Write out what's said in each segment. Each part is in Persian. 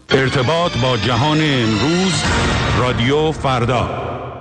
ارتباط با جهان امروز، رادیو فردا.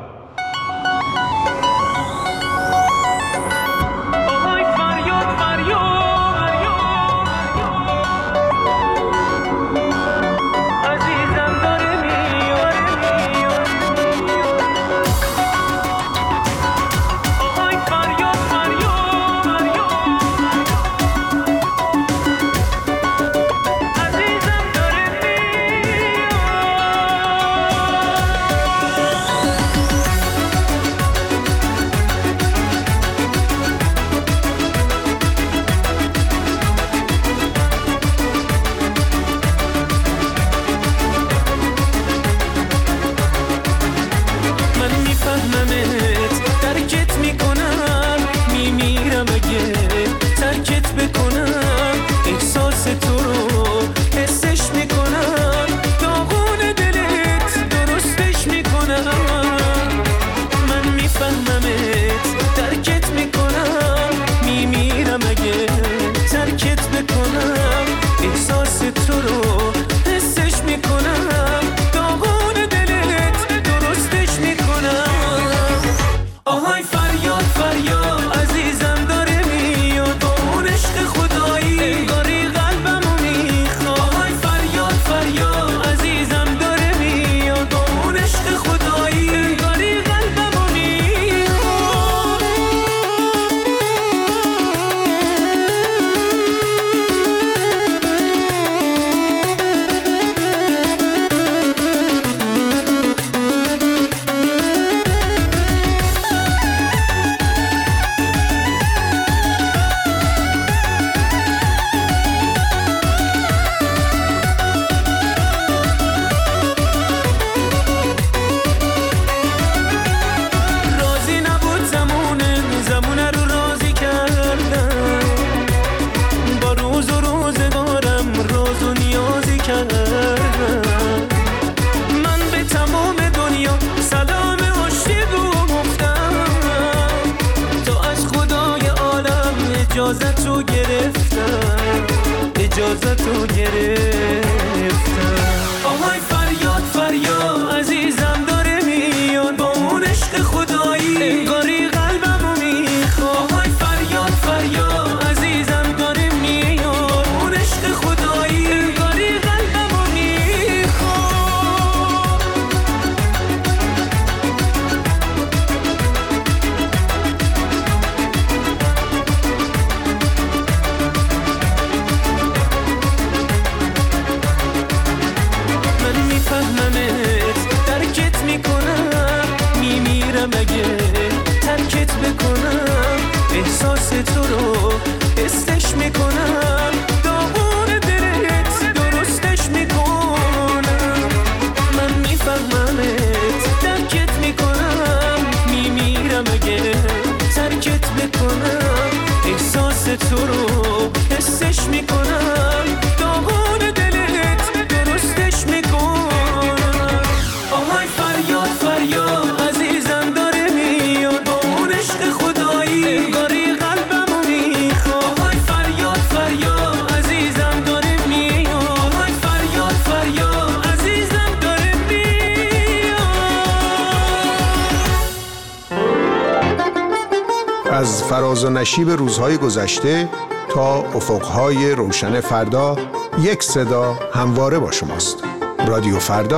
از فراز و نشیب روزهای گذشته تا افقهای روشن فردا، یک صدا همواره با شماست. رادیو فردا.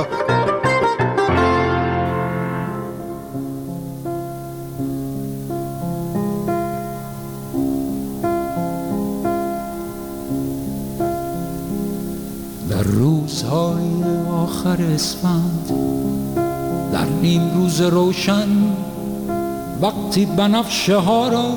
در روزهای آخر اسفند، در نیم روز روشن، وقتی بنفشه ها را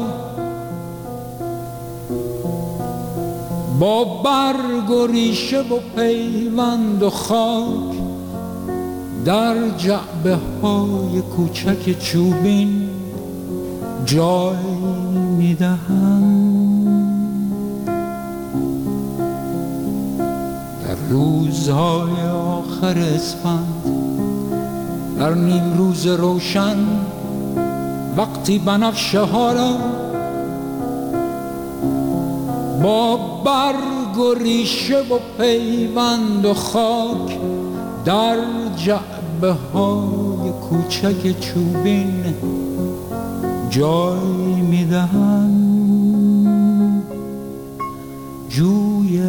با برگ و ریشه و پیوند و خاک در جعبه های کوچک چوبین جای میدهند. در روزهای آخر اسفند، در نیم روز روشن، وقتی بنفشه ها را با برگ و ریشه و پیوند و خاک در جعبه های کوچک چوبین جای میدهند. جوی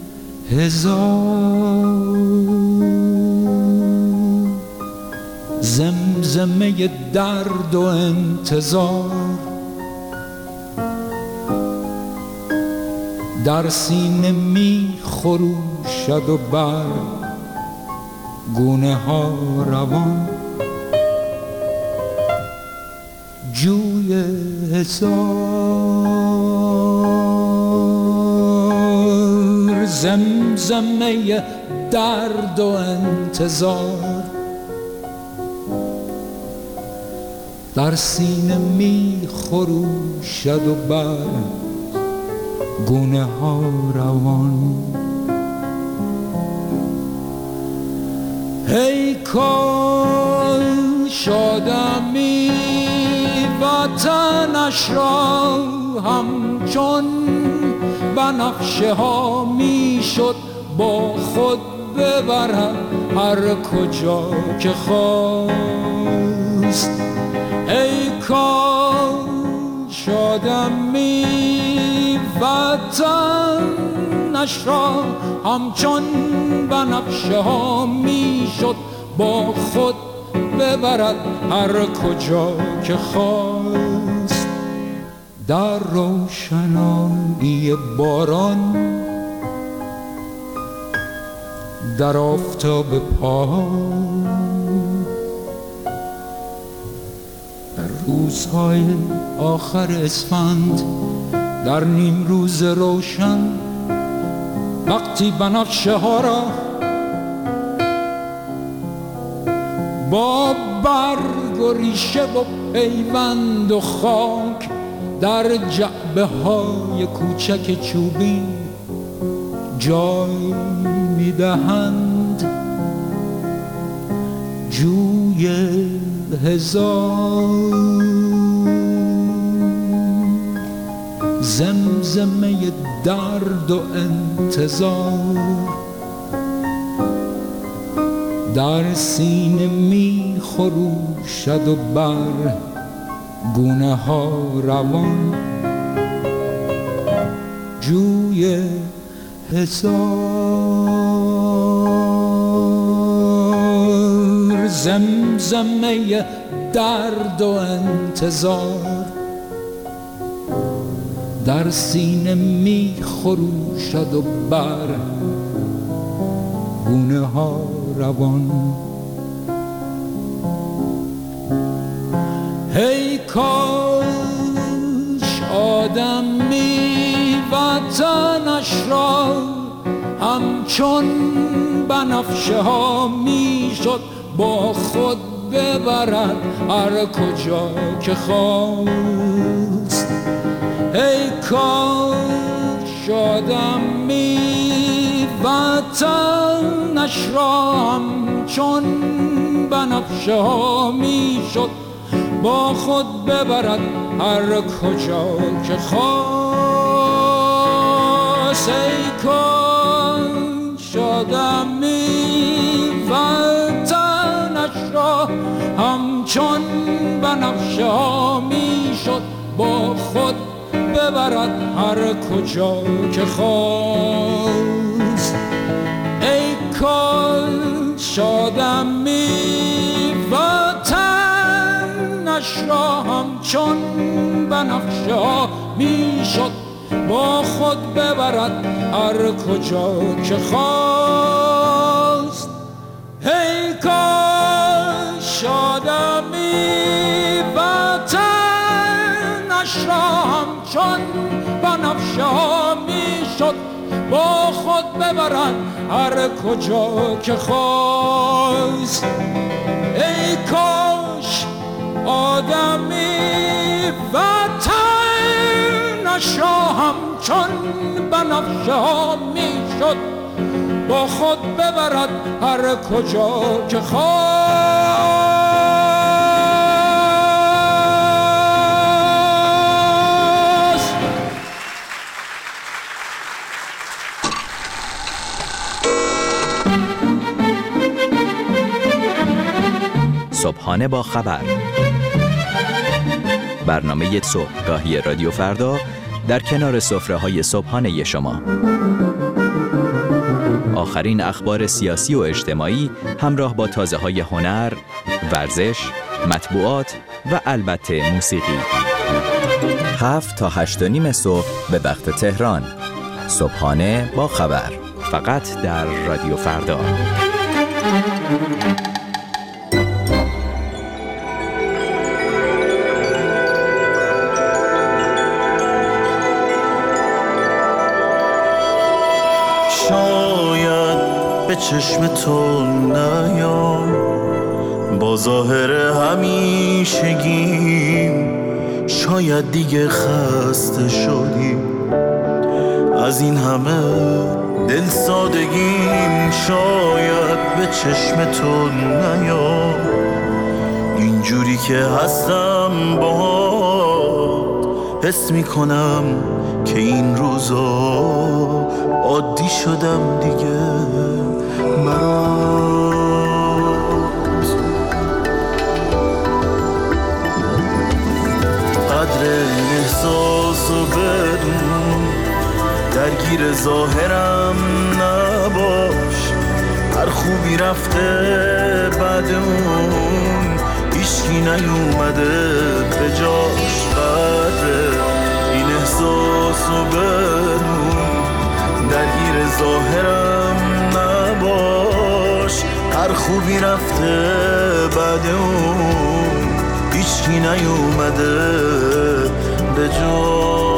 هزار زمزمه درد و انتظار در سینه می خروشد و بر گونه ها روان. جوی هزار زمزمه درد و انتظار در سینه می خروشد و بر گونه ها روان. ای کاش آدمی وطنش را همچون بنفشه ها می شد با خود ببرد هر کجا که خواست. ای کاش آدمی وطنش را همچون بنفشه ها می شد با خود ببرد هر کجا که خواست. در روشنایی باران در آفتاب پایان در روزهای آخر اسفند در نیم روز روشن وقتی بنفشه ها را با برگ و ریشه و پیوند و خاک در جعبه های کوچک چوبین جای میدهند. جوی هزار زمزمه درد و انتظار در سینه می خروشد و بر گونه ها روان. جوی هزار زمزمه درد و انتظار در سینه می خروشد و بر گونه ها روان. ای کاش آدمی وطنش را همچون بنفشه ها می شد با خود ببرد هر کجا که خواست. ای کاش آدمی وطنش را همچون بنفشه ها می شد با خود ببرد هر کجا که خواست. ای کاش آدمی وطنش را همچون بنفشه ها می شد با خود ببرد هر کجا که خواست. ای کاش آدمی وطنش را همچون بنفشه ها می شد با خود ببرد هر کجا که خواست. ای کاش آدمی وطنش را همچون بنفشه ها می شد با خود ببرد هر کجا که خواست. ای کاش آدمی وطنش را همچون بنفشه ها می شد با خود ببرد هر کجا که خواست. صبحانه با خبر، برنامه صبحگاهی رادیو فردا در کنار سفره‌های صبحانه شما. آخرین اخبار سیاسی و اجتماعی همراه با تازه‌های هنر، ورزش، مطبوعات و البته موسیقی. 7 تا 8:30 صبح به وقت تهران. صبحانه با خبر، فقط در رادیو فردا. شاید به چشم تو نیام با ظاهر همیشگیم، شاید دیگه خسته شدیم از این همه دل سادگیم. شاید به چشم تو نیام اینجوری که هستم باهات، حس میکنم که این روزا عادی شدم دیگه برات. قدر این احساسو بدون، درگیر ظاهرم نباش، هر خوبی رفته بعد اون هیچکی نیومده به جاش. قدر این احساسو بدون، درگیر ظاهرم نباش، هر خوبی رفته بعد اون هیچکی نیومده به جاش.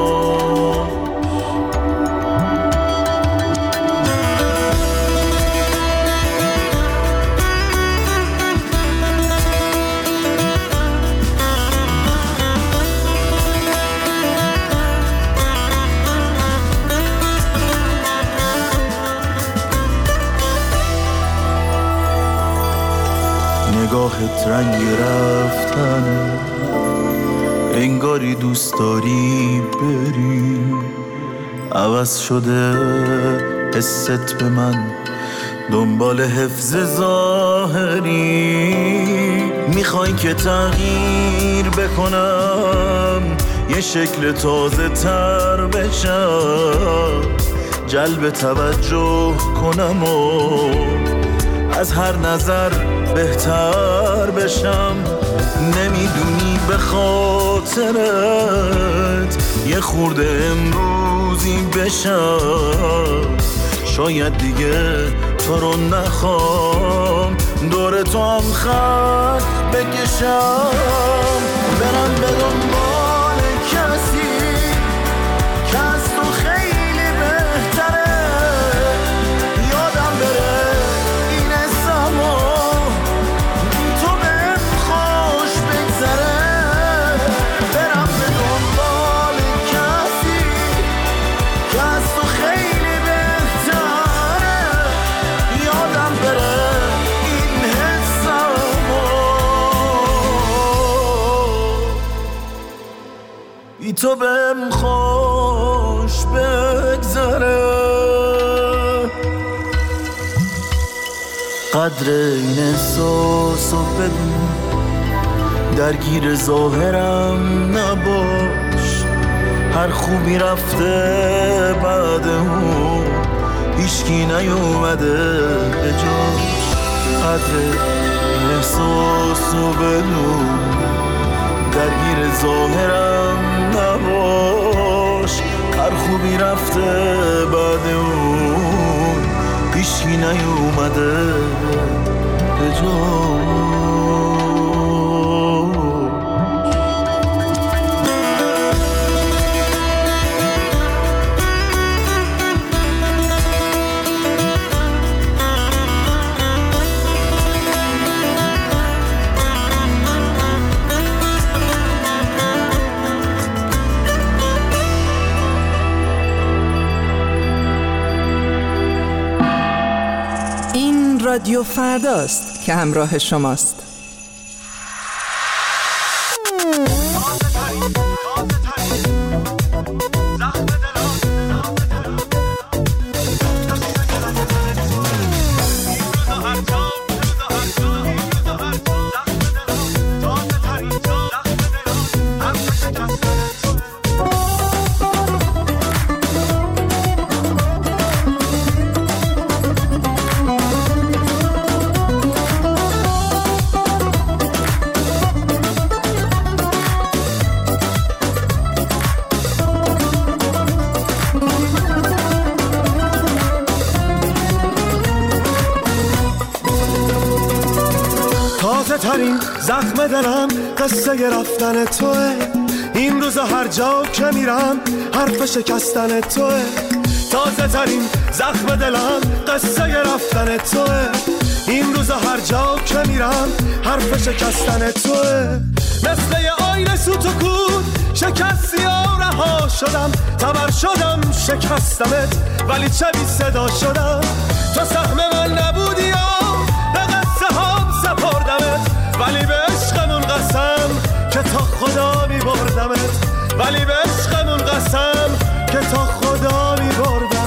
نگاهت رنگ رفتن، انگاری دوست داری بری، عوض شده حست به من، دنبال حفظ ظاهری. میخوای که تغییر بکنم، یه شکل تازه تر بشم، جلب توجه کنم و از هر نظر بهتر بشم. نمیدونی به خاطرت یه خورده امروزی بشم، شاید دیگه تو رو نخوام دور تو هم خط بکشم. برم به دنبال کسی که از تو خیلی بهتره، یادم بره تو بهم خوش بگذره. قدر این احساسو بدون، درگیر ظاهرم نباش، هر خوبی رفته بعد اون هیچکی نیومده به جاش. قدر این احساسو بدون، درگیر ظاهرم نباش، هر خوبی رفته بعد اون هیچکی نیومده به جاش. رادیو فرداست که همراه شماست. ترین زخم دلم قصه رفتن توه. این روزا هر جا که میرم حرف شکستن توه. تازه ترین زخم دلم قصه رفتن توه. این روزا هر جا که میرم حرف شکستن توه. مثل یه آینه سوت و کود شکستی و رها شدم. تبر شدم شکستمت ولی چه بی صدا شدم. تو سهم من نبودی و به قصه هم سپردمت. ولی به عشقمون قسم که تا خدا می بردمت. ولی به عشقمون قسم که تا خدا می بردمت.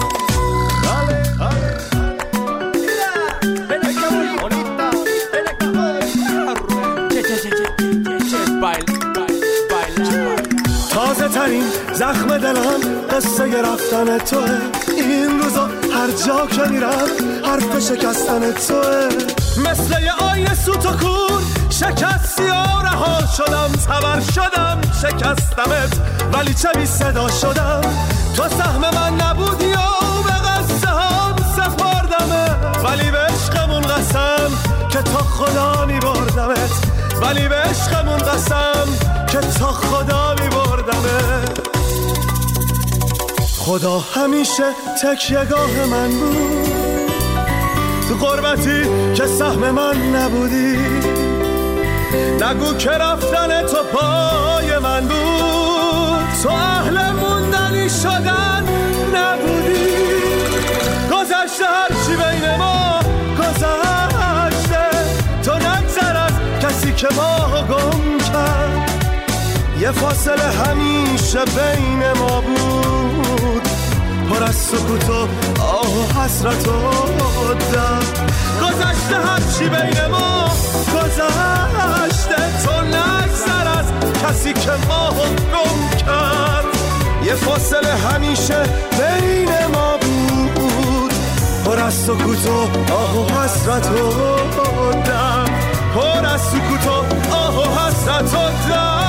تازه ترین زخم دلم قصه رفتن توه. این روزا هر جا که میرم حرف شکستن توه. مثل یه آینه سوت و کور شکستی و رها شدم. تبر شدم شکستمت ولی چه بی صدا شدم. تو سهم من نبودی و به قصه هم سپردمت. ولی به عشقمون قسم که تا خدا می بردمت. ولی به عشقمون قسم که تا خدا می بردمت. خدا همیشه تکیه‌گاه من بود. تو غربتی که سهم من نبودی. نگو که رفتن تو پای من بود. تو اهل موندنی شدن نبودی. گذشته هرچی بین ما گذشته. تو نگذر از کسی که ما گم کرد. یه فاصله همیشه بین ما بود. پر از سکوت و آه و حسرت و درد. گذشته هرچی بین ما گذشته. تو نگذر از کسی که ما گم کرد. یه فاصله همیشه بین ما بود. پر از سکوت و آه و حسرت و درد. پر از سکوت و آه و حسرت و درد.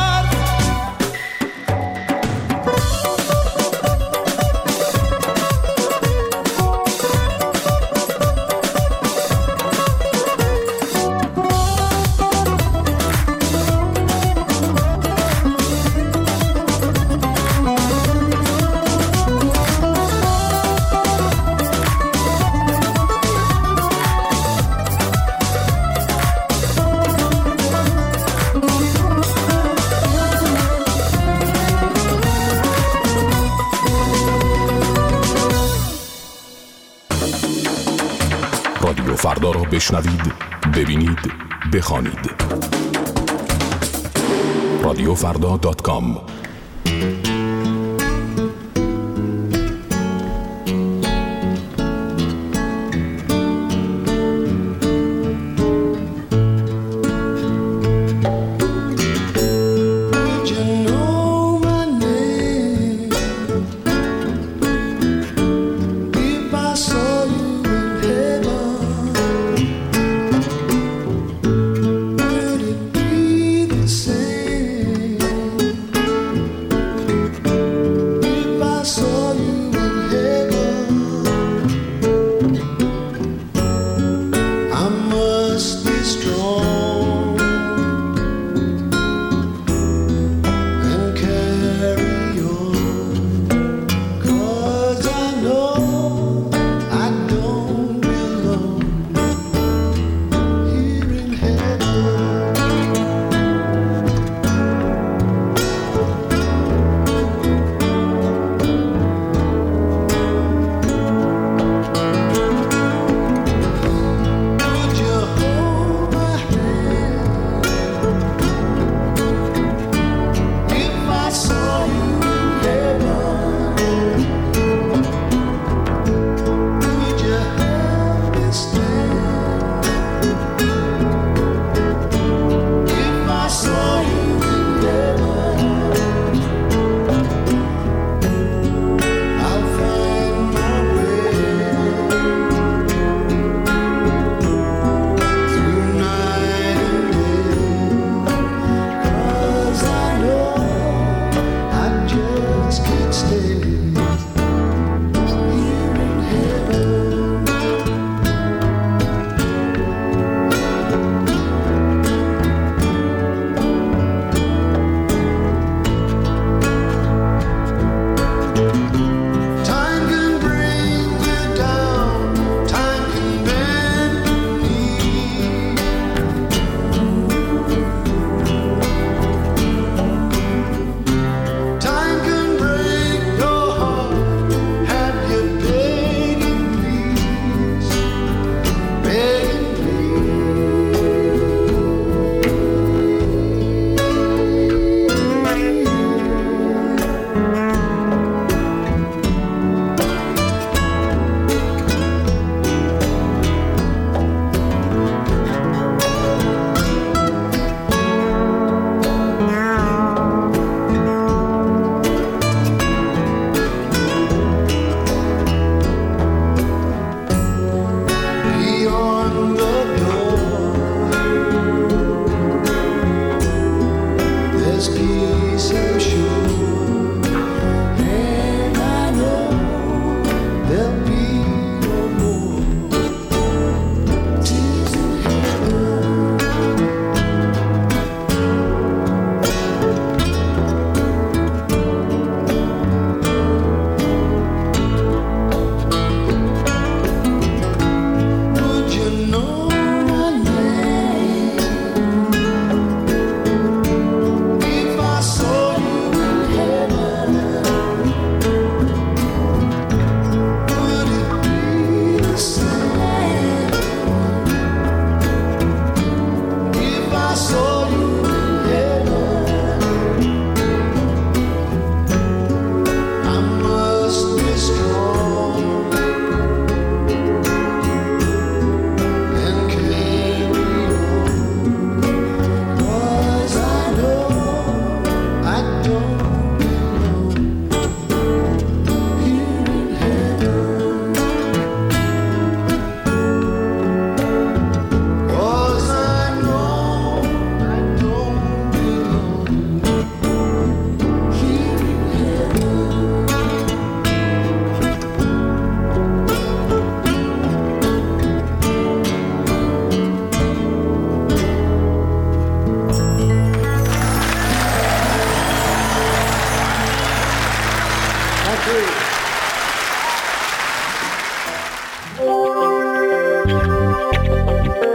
رادیو فردا را بشنوید، ببینید، بخوانید. radiofrda.com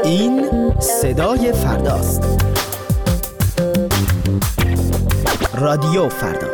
این صدای فرداست. رادیو فردا.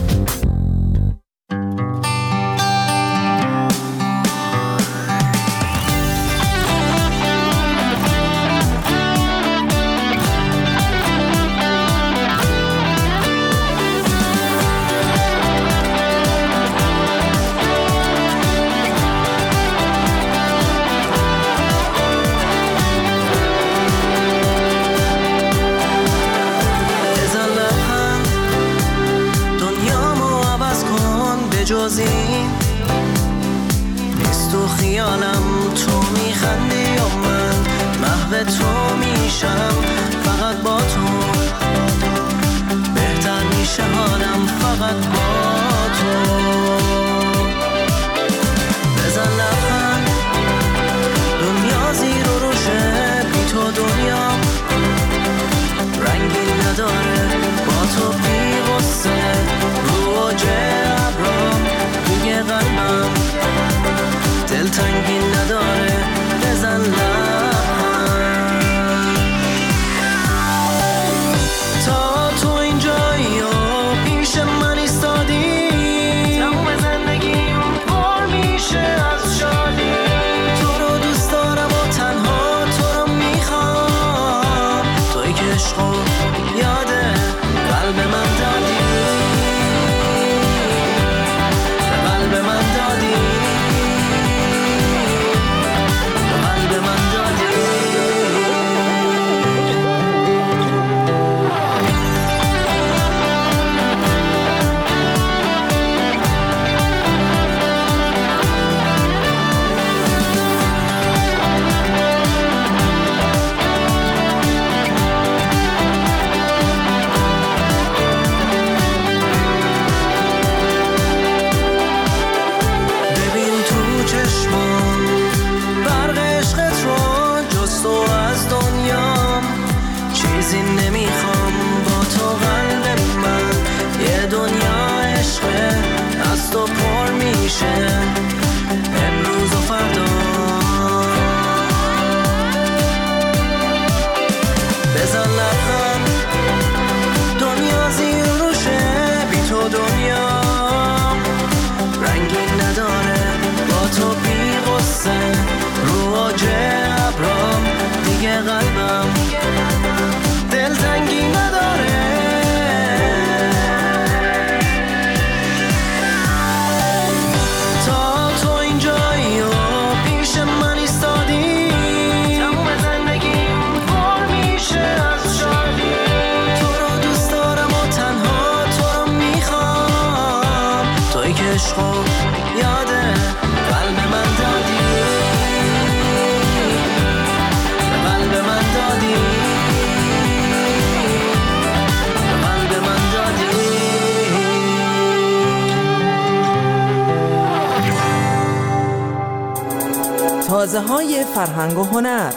جز این نیست تو خیالم، تو میخندی و من محو تو میشم، فقط با تو بهتر میشه حالم، فقط با تو. بزن لبخند، دنیا زیر و روشه، بی تو دنیا رنگی نداره، با تو بی غصه رو ابرام دیگه قلبم دلتنگی نداره. بزن لبخند تا تو اینجایی و پیش من ایستادی، تموم زندگیم پر میشه از شادی. تو رو دوست دارم و تنها تو رو میخوام، توی که عشقو یاده قلب من دادی، قلب من دادی، قلب من دادی. چیزی نمیخوام با تو، قلب من یه دنیا عشقه از تو پر میشه امروز و فردا. بزن لبخند، دنیا زیر روشه، بی تو دنیا رنگی نداره، با تو بی غصه رو ابرام دیگه قلبم دلتنگی نداره. تا تو اینجایی و پیش من ایستادی، تموم زندگیم پر میشه از شادی. تو رو دوست دارم و تنها تو رو میخوام، توی که عشقو یاده قلب من دادی، قلب من دادی، قلب من دادی. تازه های فرهنگ و هنر.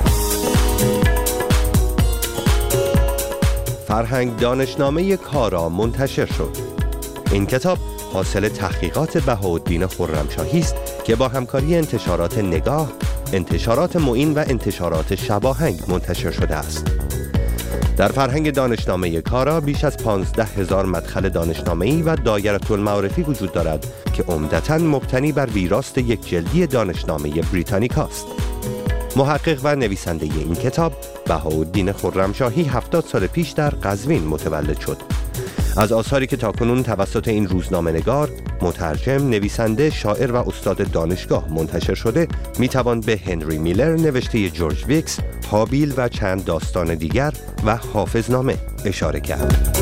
فرهنگ دانشنامه کارا منتشر شد. این کتاب حاصل تحقیقات بهاءالدین خرمشاهی است که با همکاری انتشارات نگاه، انتشارات معین و انتشارات شواهنگ منتشر شده است. در فرهنگ دانشنامه کارا بیش از 15,000 مدخل دانشنامه‌ای و دایره المعارفی وجود دارد که عمدتاً مبتنی بر ویراست یک جلدی دانشنامه بریتانیکاست. محقق و نویسنده این کتاب بهاءالدین خرمشاهی 70 سال پیش در قزوین متولد شد. از آثاری که تاکنون توسط این روزنامه‌نگار، مترجم، نویسنده، شاعر و استاد دانشگاه منتشر شده، میتوان به هنری میلر نوشته جورج ویکس، هابیل و چند داستان دیگر و حافظنامه اشاره کرد.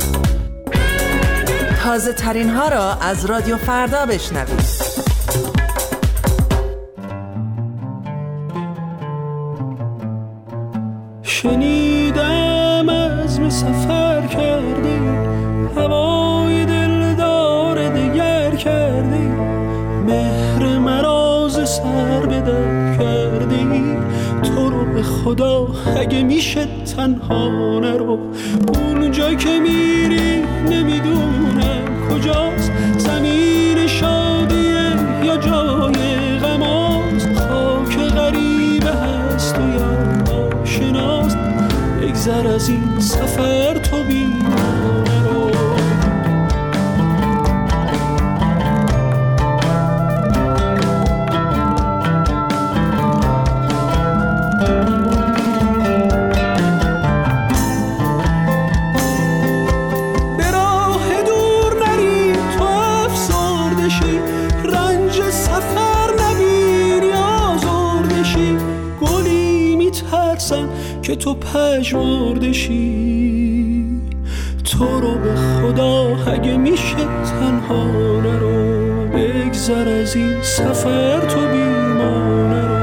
تازه ترین ها را از رادیو فردا بشنوید. شنیدم عزم سفر کردی، هوای دلدار دیگر کردی، مهر مراز سر به در کردی. تو رو به خدا اگه میشه تنها نرو، اونجا که میری نمیدونم کجاست، زمین شادیه یا جای غماست، خاک غریبه هست و یا از این سفر تو بیمانه رو. به راه دور نری تو افسرده شی، رنج سفر نبینی آزرده شی. گلی میترسم که تو پژمرده شی، تو رو به خدا اگه میشه تنها نرو، بگذر از این سفر تو بیمانه رو.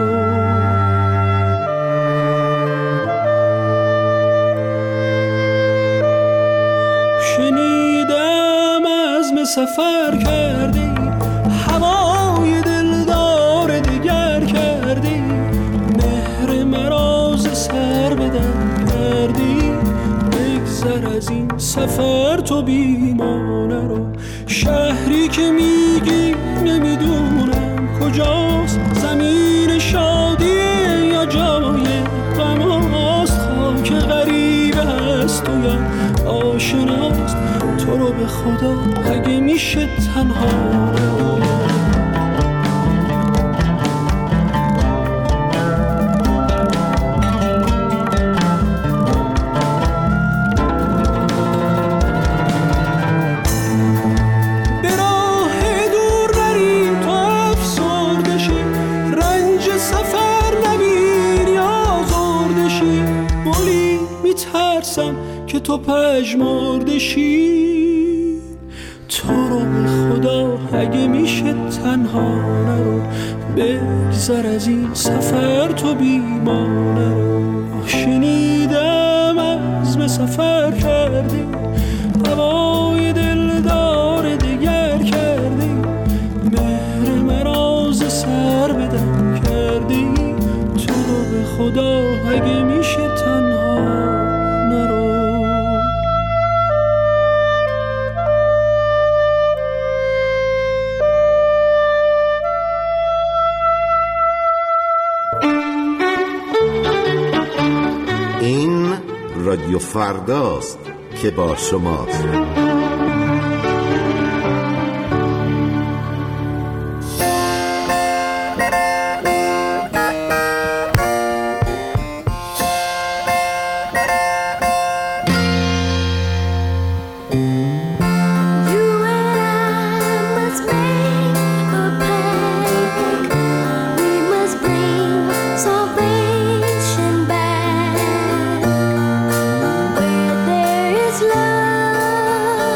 شنیدم عزم سفر کردی، هوای دلدار دگر کردی، مهر مراز سر بدن کردی، بگذر از این سفر تو بیمانه رو. شهری که میگی نمیدونم کجاست، زمین شادیه یا جای غماست، خاک غریبه هست و یا آشناست، تو رو به خدا اگه میشه تنها رو. که تو پژمرده شی، تو رو به خدا اگه میشه تنها نرو، بگذر از این سفر تو بیمانه رو. شنیدم عزم سفر کردی، هوای دلدار دگر کردی، مهر مراز سر بدم کردی، تو رو به خدا اگه میشه تنها نرو. این رادیو فرداست که با شماست. Love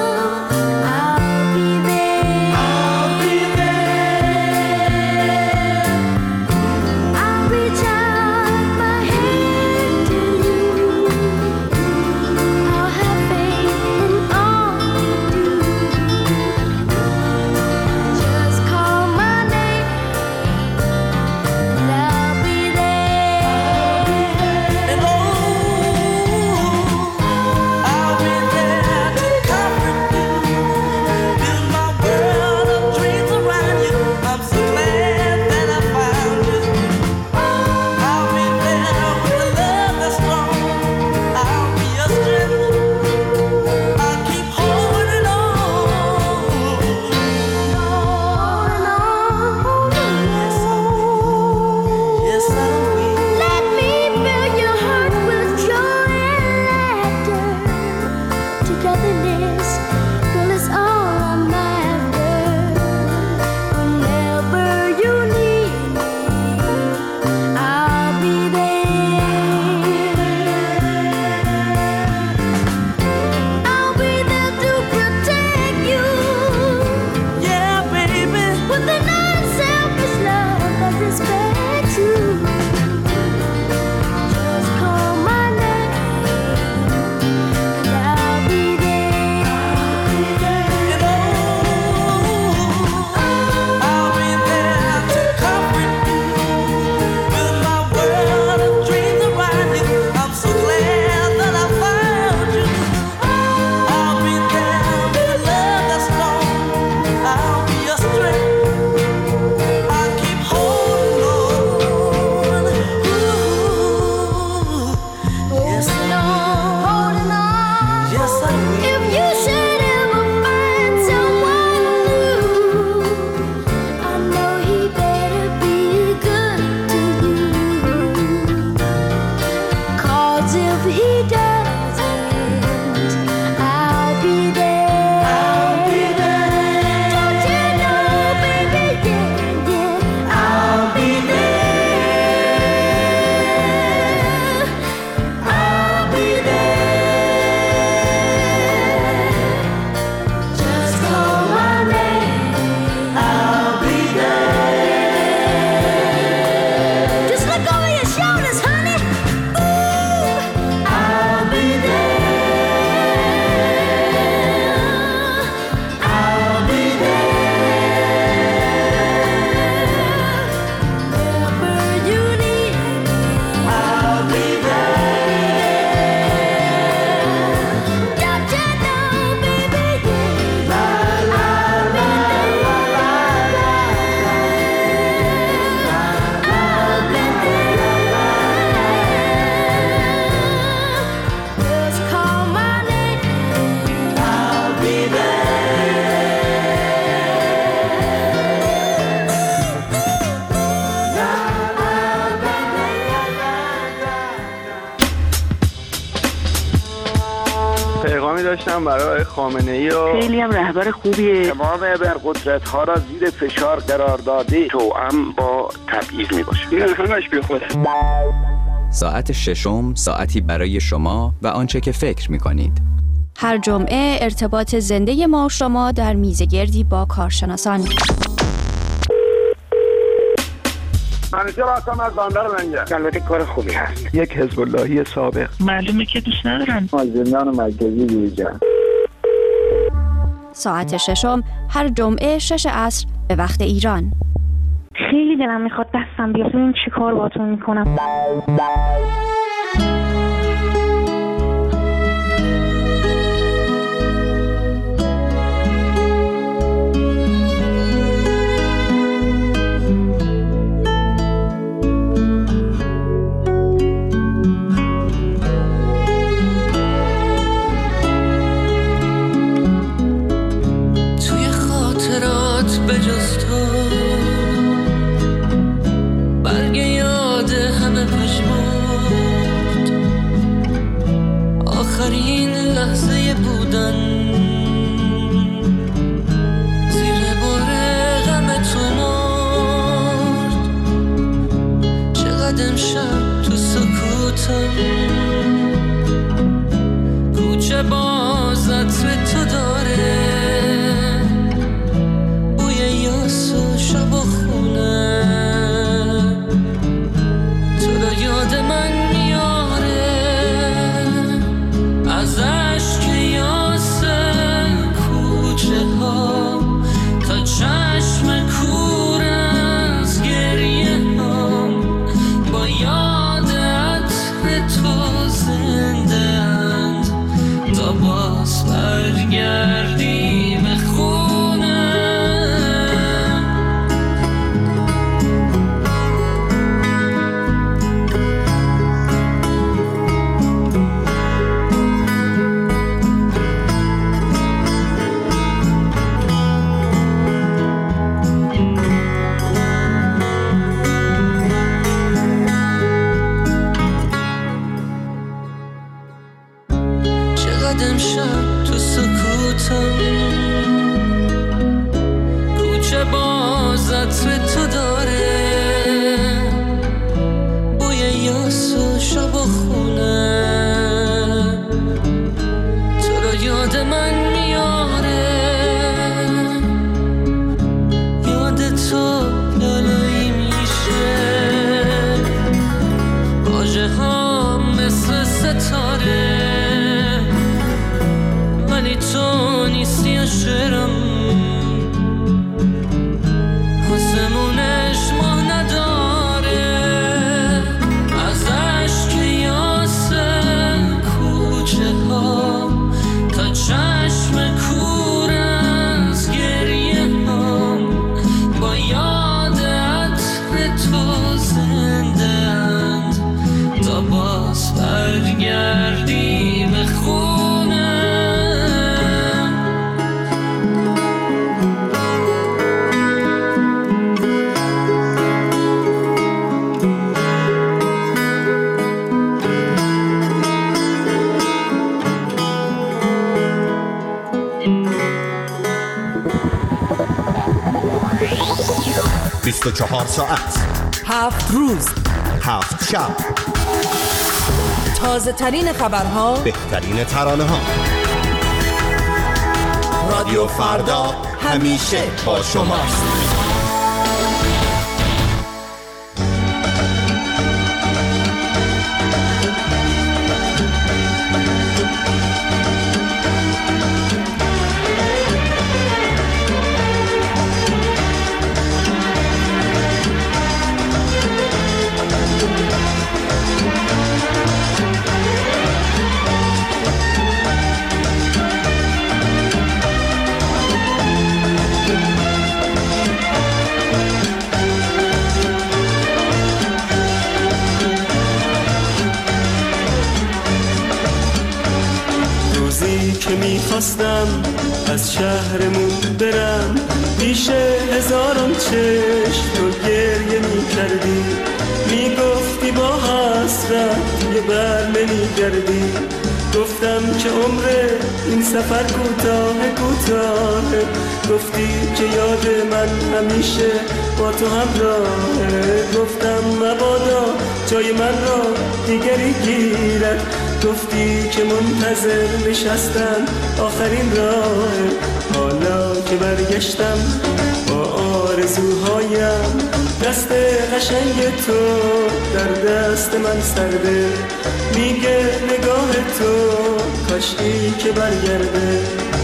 پیامی داشتم برای خامنه‌ای و خیلی هم رهبر خوبیه. تمام ابرقدرت‌ها را زیر فشار قرار داده، توأم با تبعیض میباشه. این همش بیخوده. ساعت ششم ساعتی برای شما و آنچه که فکر می‌کنید. هر جمعه ارتباط زنده ما و شما در میزگردی با کارشناسان. منیجر هستم از بندر لنگر. البته کار خوبی هست. یک حزب اللهی سابق. معلومه که دوست ندارن. زندان مرکزی بیرجن. ساعت ششم هر جمعه 6 عصر به وقت ایران. خیلی دلم میخواد دستم بیاد. این چی کار باتون میکنم؟ بجز تو برگ یاد همه پشمرد، آخرین لحظه بودن زیر بار غم تو مرد. چقدر امشب تو سکوتم، کوچه باز عطر تو داره، شب و خونه تو را یاد من میاره، از عشق یاسم کوچه ها تا چشم کور از گریه هم، با یاد عطر تو زنده اند تا باز برگردیم خونه. امشب تو سکوتم، کوچه باز عطر تو داره، بوی یاس و شب و خونه تو را یاد من میاره، یاد تو لالایی میشه، واژه ها مثل ستاره، ولی تو نیستی شعرم، آسمونش ماه نداره، از عشق یاسم کوچه ها تا چشم کور از گریه هم، با یاد عطر تو زنده اند تا باز برگردیم خونه. بیست و 24 ساعت 7 روز 7 شب، تازه ترین خبرها، بهترین ترانه ها. رادیو فردا همیشه با شماست. که میخواستم از شهرمون برم، پیش هزاران چشم تو گریه میکردی، میگفتی با حسرت یه بر نمیگردی، گفتم که عمر این سفر کوتاه کوتاه. گفتی که یاد من همیشه با تو همراهه. گفتم مبادا جای من را دیگری گیرد. گفتی که منتظر نشستم آخرین راه. حالا که برگشتم با آرزوهایم، دست قشنگ تو در دست من سرده. میگه نگاه تو کاشکی که برگرده.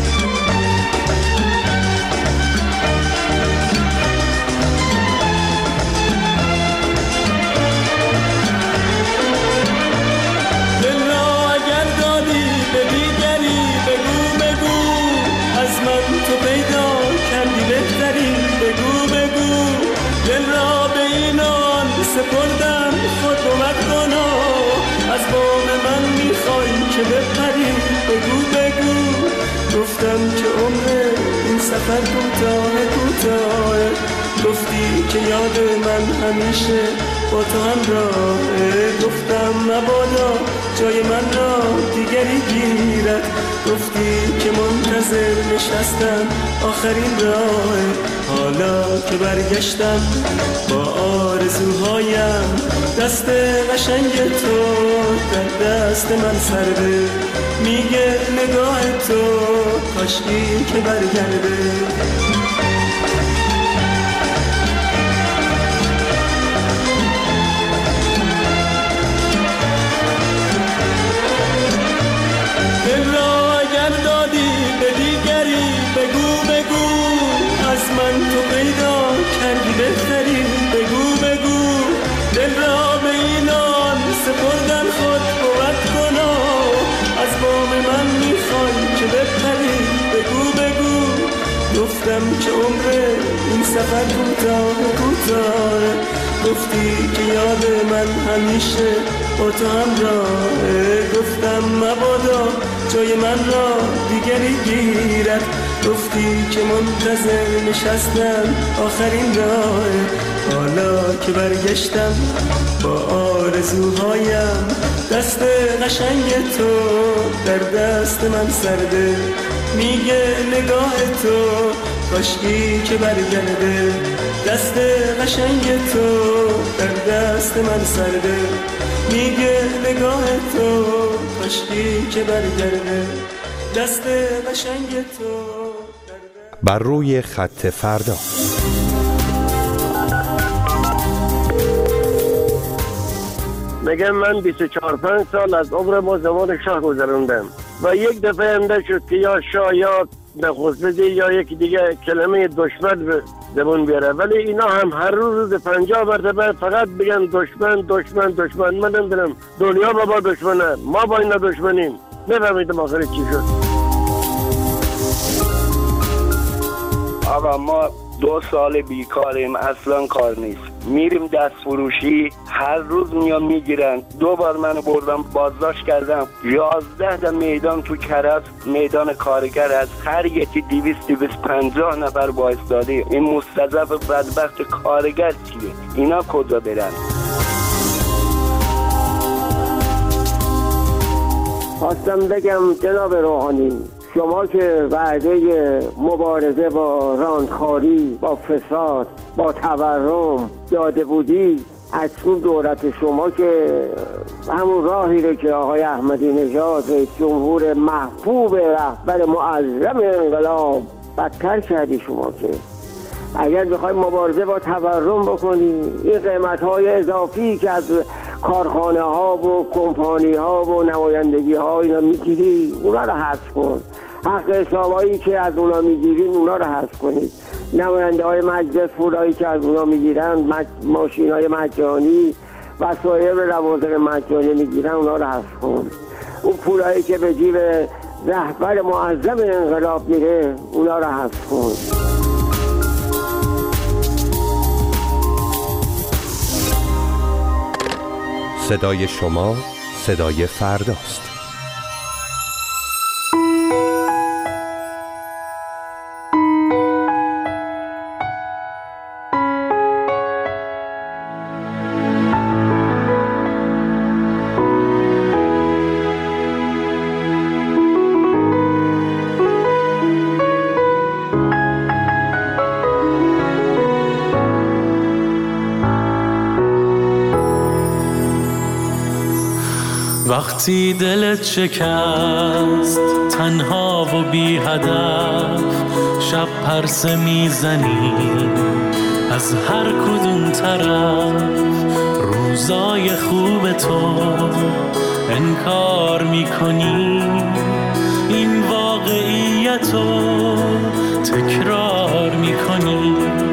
تو پیدا کردی بهتری، بگو بگو دل را به اینان سپردم، خود بود کنا. از بام من میخوای که بپری، بگو بگو. گفتم که عمر این سفر کوتاه کوتاه. گفتی که یاد من همیشه با تو همراهه. گفتم مبادا جای من را دیگری گیرد. گفتی که منتظر نشستم آخرین راه. حالا که برگشتم با آرزوهایم، دست قشنگ تو در دست من سرده. میگه نگاه تو کاشکی که برگرده. من تو پیدا کردی بهتری، بگو بگو دل را به اینان سپردن، خود بود کنا. از بام من میخوای که بپری، بگو بگو. گفتم که عمر این سفر کوتاه کوتاه. گفتی که یاد من همیشه با تو همراهه. گفتم مبادا جای من را دیگری گیرد. گفتی که منتظر نشستم آخرین راه. حالا که برگشتم با آرزوهایم، دست قشنگ تو در دست من سرده. میگه نگاه تو کاشکی که برگرده. دست قشنگ تو در دست من سرده. میگه نگاه تو کاشکی که برگرده. دست قشنگ تو بر روی خط فردا. میگم من 24-5 سال از عمر با زمان شاه گذروندم و یک دفعه انده شد که یا شاه یا نخست یا یکی دیگه کلمه دشمن به زبون بیاره، ولی اینا هم هر روز 50 مرتبه فقط بگن دشمن دشمن دشمن. من نمیدونم دنیا با دشمنه، ما با اینا دشمنیم. نفهمیدم آخر چی شد. آقا ما 2 سال بیکاریم، اصلا کار نیست. میریم دست فروشی، هر روز میان میگیرن. 2 بار منو بردم بازداشت کردم. 11 تا میدان تو کرج، میدان کارگر از هر یکی 200-250 نفر وایساده. این مستضعف بدبخت کارگر چیه؟ اینا کجا برن؟ خواستم بگم جناب روحانی، شما که وعده مبارزه با راندخاری، با فساد، با تورم داده بودی، اکنون دولت شما که همون راهی رو که آقای احمدی نژاد رئیس جمهور محبوب رهبر معظم انقلاب بدتر کردی. شما که اگر بخوای مبارزه با تورم بکنی، این قیمت‌های اضافی که از کارخانه ها و کمپانی ها و نمایندگی ها اینا میگیری، اونا رو حذف کن. حق حسابایی که از اونا میگیرین اونا رو حذف کنید. نماینده های مجلس پولایی که از اونا میگیرن، ماشین های مجانی، وسایل روازق مجانی میگیرن، اونا رو حذف کن. اون پولایی که به جیب رهبر معظم انقلاب میره، اونا رو حذف کن. صدای شما صدای فرداست. وقتی دلت شکست تنها و بی هدف شب پرسه میزنی از هر کدوم طرف روزای خوب تو انکار میکنی این واقعیتو تکرار میکنی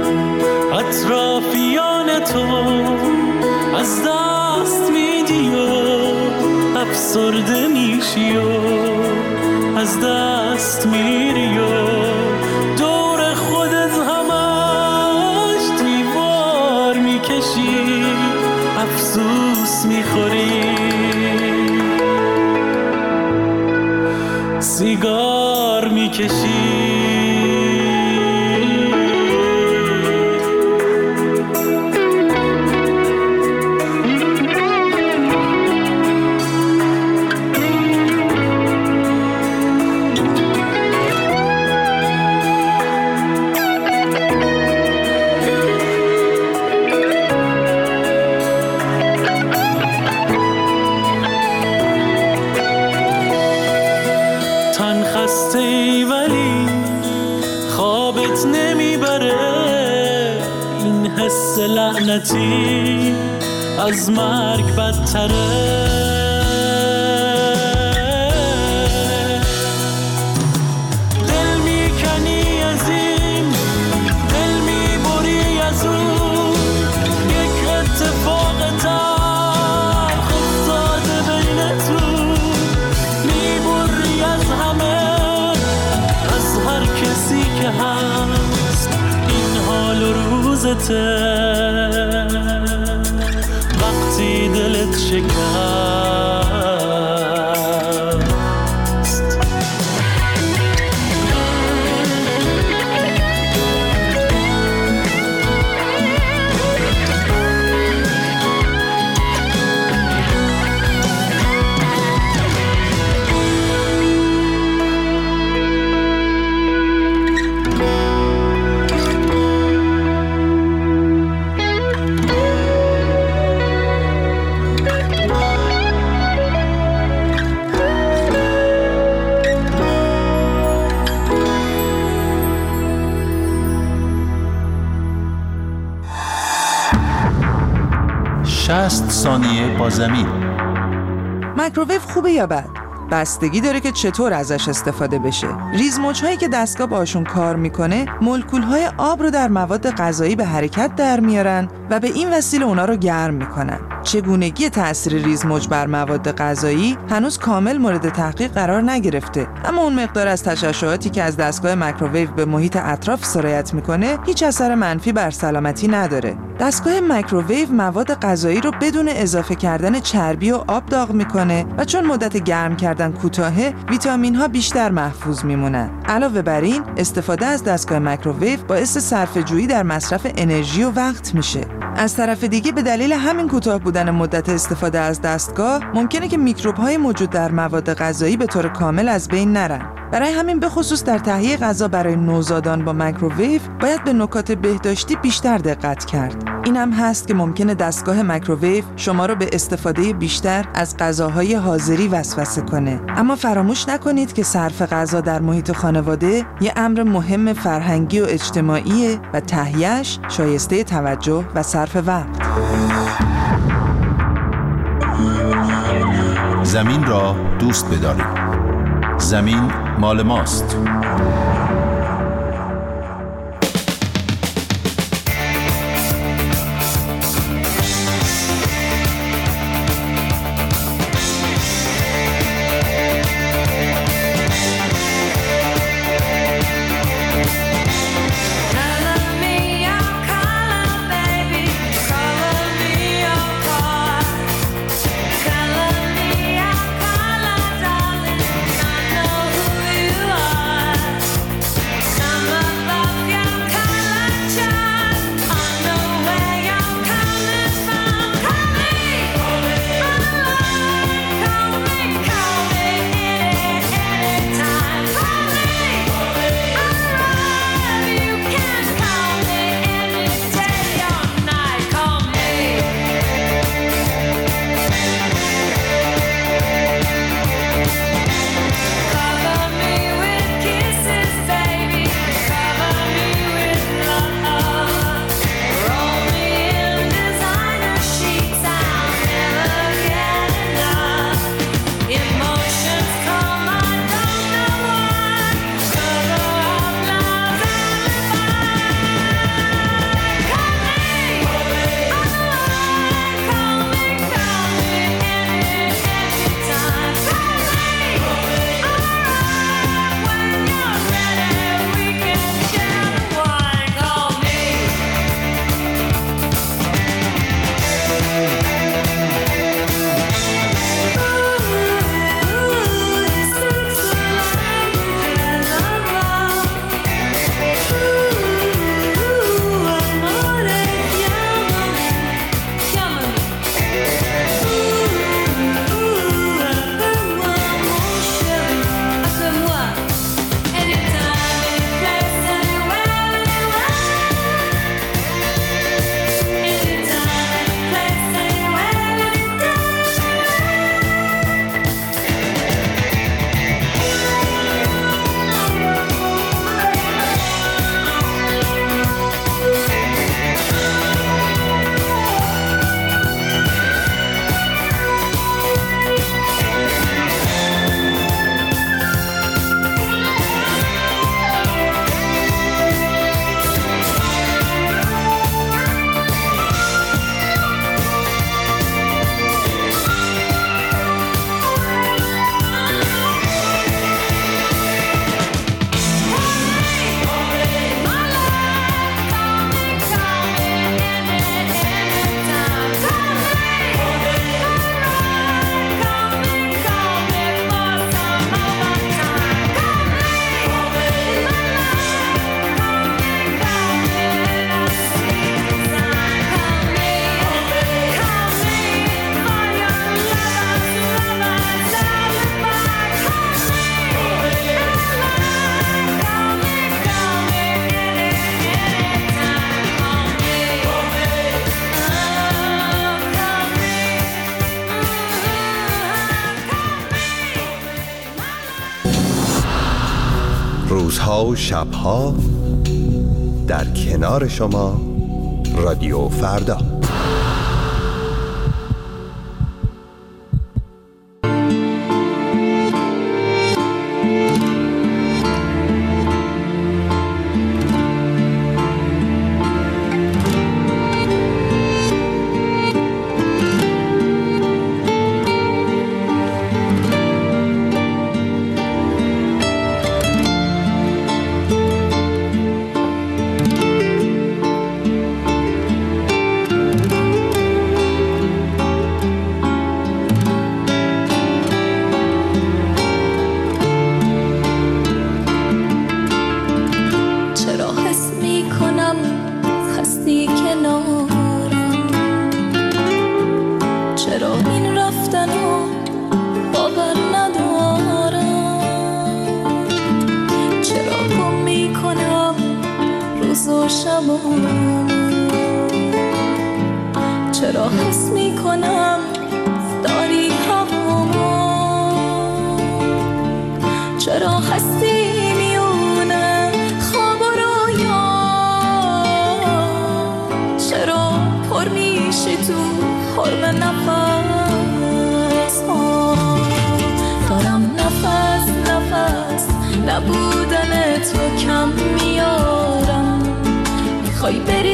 اطرافیان تو از دست میدی و افسرده میشی و از دست میری و دور خودت همش دیوار میکشی افسوس میخوری سیگار میکشی لعنتی از مرگ بدتره دل میکنی از این دل میبری از اون یک اتفاق تلخ افتاده بینتون میبری از همه از هر کسی که هست این حال و روزته وقتی دلت شکست ثانیه با زمین. مایکروویو خوبه یا بد؟ بستگی داره که چطور ازش استفاده بشه. ریزموج‌هایی که دستگاه باشون کار میکنه مولکول‌های آب رو در مواد غذایی به حرکت در میارن و به این وسیله اونا رو گرم میکنن. چگونگی تأثیر ریزموج بر مواد غذایی هنوز کامل مورد تحقیق قرار نگرفته، اما اون مقدار از تشعشعاتی که از دستگاه مایکروویو به محیط اطراف سرایت میکنه هیچ اثر منفی بر سلامتی نداره. دستگاه مایکروویو مواد غذایی رو بدون اضافه کردن چربی و آب داغ میکنه و چون مدت گرم کردن کوتاهه ویتامین ها بیشتر محفوظ میمونن. علاوه بر این استفاده از دستگاه مایکروویو باعث صرفه‌جویی در مصرف انرژی و وقت میشه. از طرف دیگه به دلیل همین کوتاه بودن مدت استفاده از دستگاه ممکنه که میکروب‌های موجود در مواد غذایی به طور کامل از بین نرن. برای همین به خصوص در تهیه غذا برای نوزادان با مایکروویو باید به نکات بهداشتی بیشتر دقت کرد. این هم هست که ممکنه دستگاه مایکروویو شما رو به استفاده بیشتر از غذاهای حاضری وسوسه کنه. اما فراموش نکنید که صرف غذا در محیط خانواده یه امر مهم فرهنگی و اجتماعیه و تهیه‌اش شایسته توجه و صرف وقت. زمین را دوست بدارید. زمین مال ماست. روزها و شبها در کنار شما رادیو فردا. چرا حس میکنم داری هوامو، چرا هستی میونه خواب و رویا، چرا پر میشی تو حرم نفس دارم نفس نبودن تو کم میارم، میخوای بری